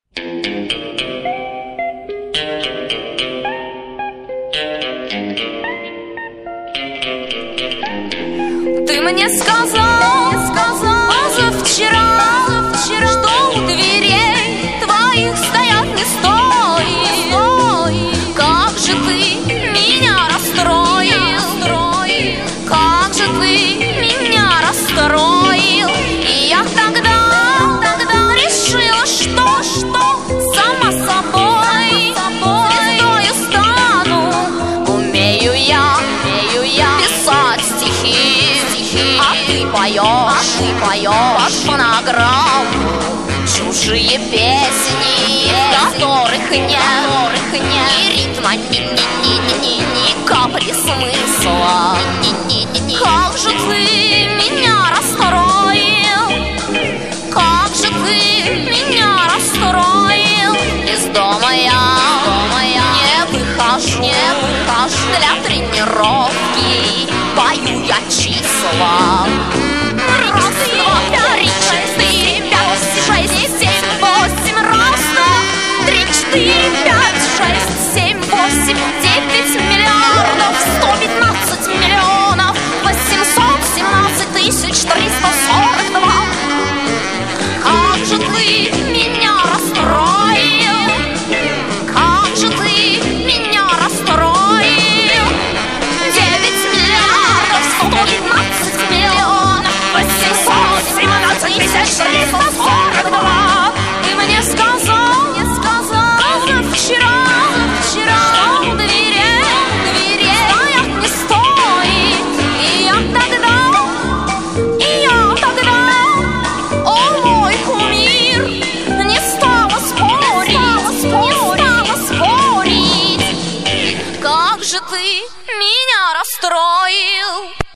Ты мне сказал позавчера, что у дверей твоих стоят не стоит. Как же ты меня расстроил, как же ты меня расстроил. И я тогда решила, что сама собой звездою стану. Умею я писать стихи, а ты поешь под фонограмму чужие песни, в которых нет ни ритма, ни капли смысла. Как же ты меня расстроил, как же ты меня расстроил. Из дома я не выхожу для тренировки, пою я числа. 3, 4, 5, 6, 7, 8 роста. 3, 4, 5, 6, 7, 8, 9 миллиардов 115 миллионов 817 тысяч 342. Как же ты меня расстроил, как же ты меня расстроил. 9 миллиардов 115 миллионов 817 тысяч 342. Ты мне сказал позавчера, что у дверей стоять не стоит. И я тогда, о мой кумир, не стала спорить. Как же ты меня расстроил.